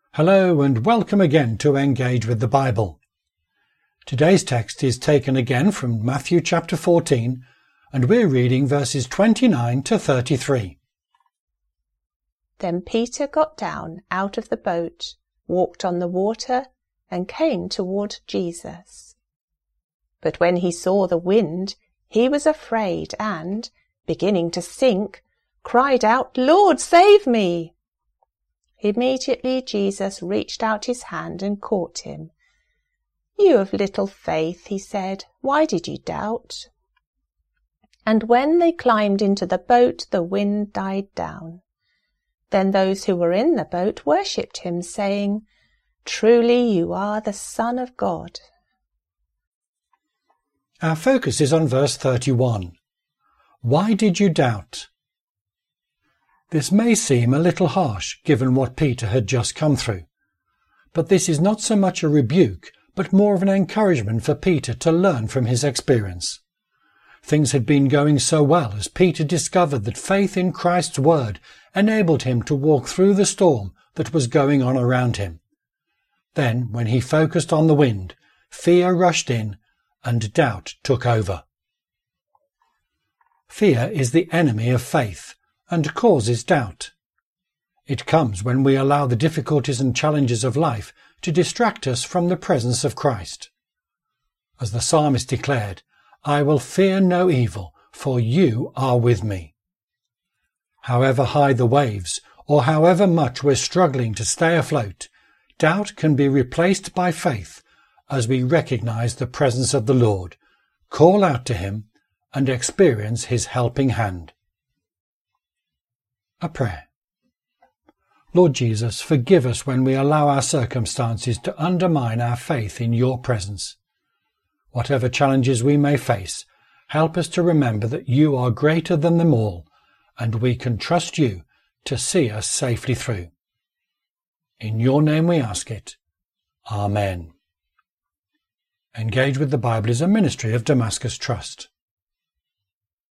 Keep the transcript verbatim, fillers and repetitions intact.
Hello and welcome again to Engage with the Bible. Today's text is taken again from Matthew chapter fourteen, and we're reading verses twenty-nine to thirty-three. Then Peter got down out of the boat, walked on the water, and came toward Jesus. But when he saw the wind, he was afraid and, beginning to sink, cried out, "Lord, save me!" Immediately Jesus reached out his hand and caught him. "You of little faith," he said, "why did you doubt?" And when they climbed into the boat, the wind died down. Then those who were in the boat worshipped him, saying, "Truly you are the Son of God." Our focus is on verse thirty-one. Why did you doubt? This may seem a little harsh given what Peter had just come through, but this is not so much a rebuke but more of an encouragement for Peter to learn from his experience. Things had been going so well as Peter discovered that faith in Christ's word enabled him to walk through the storm that was going on around him. Then, when he focused on the wind, fear rushed in and doubt took over. Fear is the enemy of faith and causes doubt. It comes when we allow the difficulties and challenges of life to distract us from the presence of Christ. As the psalmist declared, "I will fear no evil, for you are with me." However high the waves, or however much we're struggling to stay afloat, doubt can be replaced by faith as we recognize the presence of the Lord, call out to him, and experience his helping hand. A prayer. Lord Jesus, forgive us when we allow our circumstances to undermine our faith in your presence. Whatever challenges we may face, help us to remember that you are greater than them all, and we can trust you to see us safely through. In your name we ask it. Amen. Engage with the Bible is a ministry of Damascus Trust.